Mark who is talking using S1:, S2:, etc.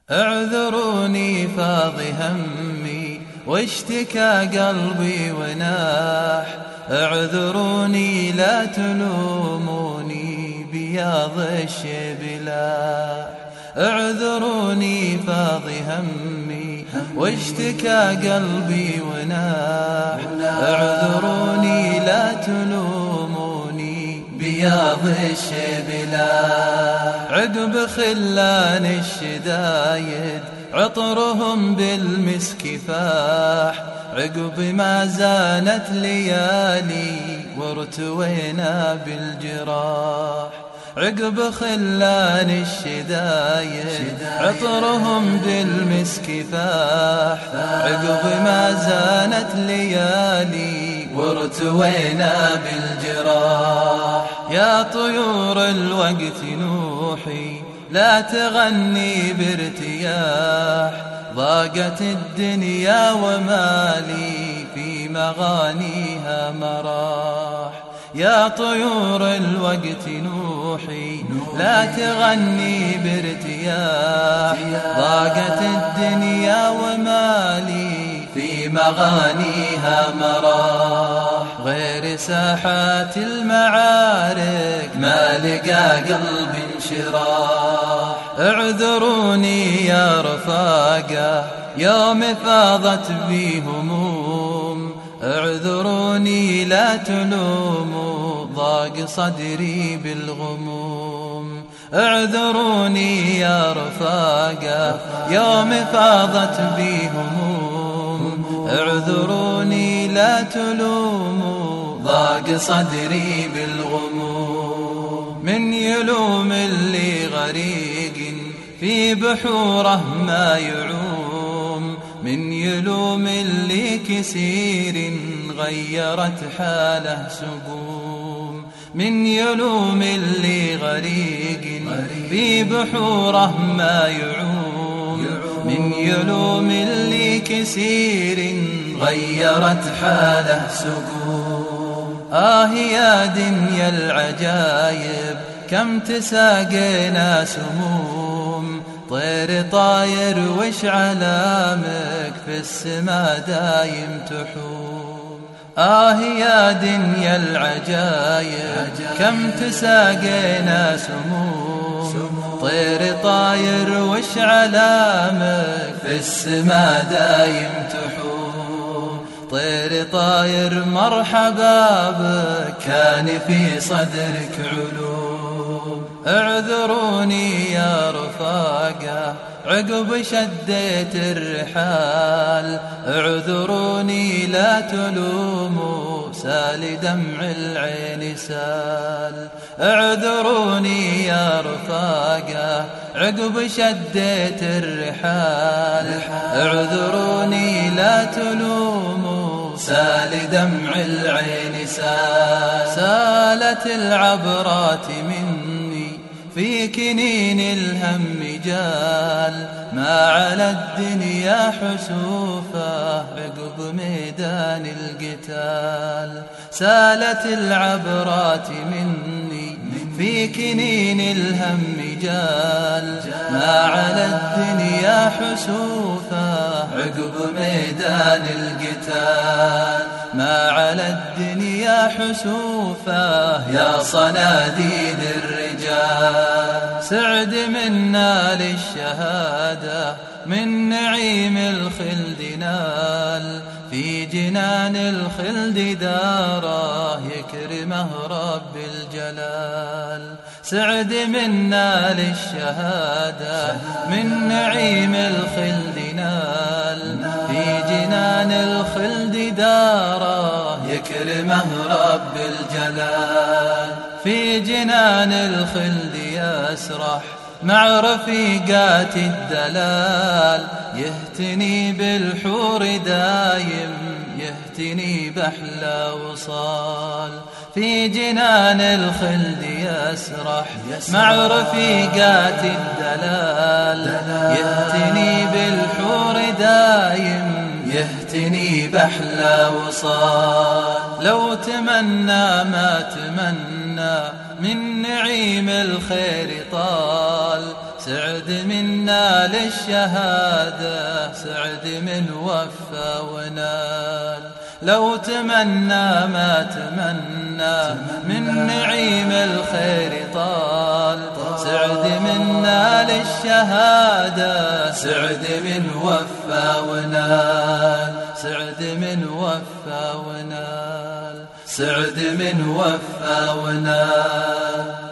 S1: اعذروني فاض همي واشتكى قلبي وناح، اعذروني لا تلوموني بياض الشبلاح، اعذروني فاض همي واشتكى قلبي وناح، اعذروني لا تلوموني بياض الشبلاح. عقب خلان الشدايد عطرهم بالمسك فاح، عقب ما زانت ليالي وارتوينا بالجراح، عقب خلان الشدايد عطرهم بالمسك فاح، عقب ما زانت ليالي وارتوينا بالجراح. يا طيور الوقت نوحي لا تغني بارتياح، ضاقت الدنيا ومالي في مغانيها مراح. يا طيور الوقت نوحي لا تغني بارتياح، ضاقت الدنيا ومالي في مغانيها مراح. غير ساحات المعارك ما لقى قلب انشراح، اعذروني يا رفاقة يوم فاضت بي هموم، اعذروني لا تلوموا ضاق صدري بالغموم، اعذروني يا رفاقة يوم فاضت بي هموم، اعذروني لا تلوموا ضاق صدري بالغموم. من يلوم اللي غريق في بحوره ما يعوم، من يلوم اللي كسير غيرت حاله سقوم، من يلوم اللي غريق في بحوره ما يعوم، من يلوم اللي كسير غيرت حاله سقوم. يا دنيا العجايب كم تساقينا سموم، طير طاير وش علامك في السما دايم تحوم. يا دنيا العجايب كم تساقينا سموم، طير طاير وش علامك في السما دايم تحوم. طير طاير مرحبا بك كان في صدرك علوم، اعذروني يا رفاقة عقب شديت الرحال، اعذروني لا تلوموا سال دمع العين سال، اعذروني يا رفاقة عقب شديت الرحال، اعذروني لا تلوموا سال دمع العين سال. سالت العبرات مني في كنين الهم جال، ما على الدنيا حسوفه عقب ميدان القتال. سالت العبرات مني في كنين الهم جال، ما على الدنيا حسوفه عقب ميدان القتال، ما على الدنيا حسوفه يا صناديد الرجال. سعد منا للشهادة من نعيم الخلد نال، في جنان الخلد داره يكرمه رب الجلال. سعد منا للشهادة من نعيم الخلد نال، في جنان الخلد داره يكرمه رب الجلال. في جنان الخلد يسرح مع رفيقات الدلال، يهتني بالحور دايم يهتني بأحلى وصال. في جنان الخلد يسرح مع رفيقات الدلال، يهتني بالحور دايم يهتني بأحلى وصال. لو تمنى ما تمنى من نعيم الخير طال، سعد من نال الشهادة، سعد من وفى ونال. لو تمنى ما تمنى من نعيم الخير طال، سعد من نال الشهادة، سعد من وفى ونال، سعد من وفى ونال، سعد من وفى ونال.